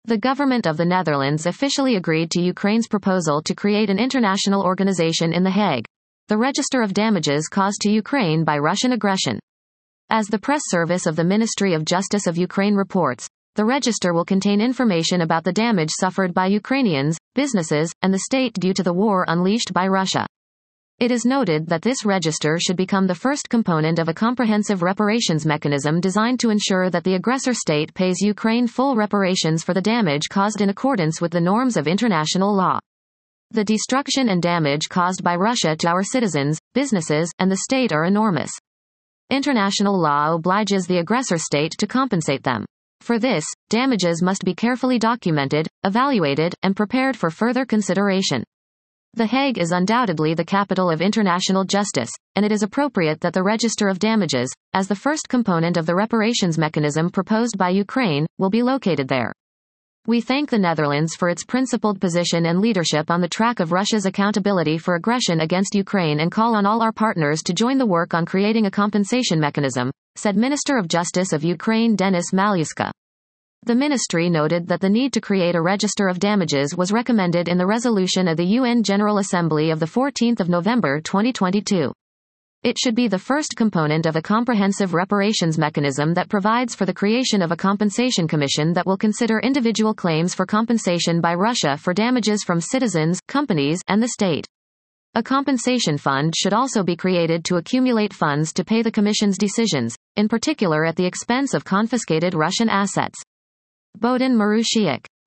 The government of the Netherlands officially agreed to Ukraine's proposal to create an international organization in The Hague, the Register of Damages Caused to Ukraine by Russian Aggression. As the press service of the Ministry of Justice of Ukraine reports, the register will contain information about the damage suffered by Ukrainians, businesses, and the state due to the war unleashed by Russia. It is noted that this register should become the first component of a comprehensive reparations mechanism designed to ensure that the aggressor state pays Ukraine full reparations for the damage caused in accordance with the norms of international law. The destruction and damage caused by Russia to our citizens, businesses, and the state are enormous. International law obliges the aggressor state to compensate them. For this, damages must be carefully documented, evaluated, and prepared for further consideration. The Hague is undoubtedly the capital of international justice, and it is appropriate that the Register of Damages, as the first component of the reparations mechanism proposed by Ukraine, will be located there. We thank the Netherlands for its principled position and leadership on the track of Russia's accountability for aggression against Ukraine and call on all our partners to join the work on creating a compensation mechanism, said Minister of Justice of Ukraine Denis Malyuska. The ministry noted that the need to create a register of damages was recommended in the resolution of the UN General Assembly of 14 November 2022. It should be the first component of a comprehensive reparations mechanism that provides for the creation of a compensation commission that will consider individual claims for compensation by Russia for damages from citizens, companies, and the state. A compensation fund should also be created to accumulate funds to pay the Commission's decisions, in particular at the expense of confiscated Russian assets. Bohdan Marushiuk,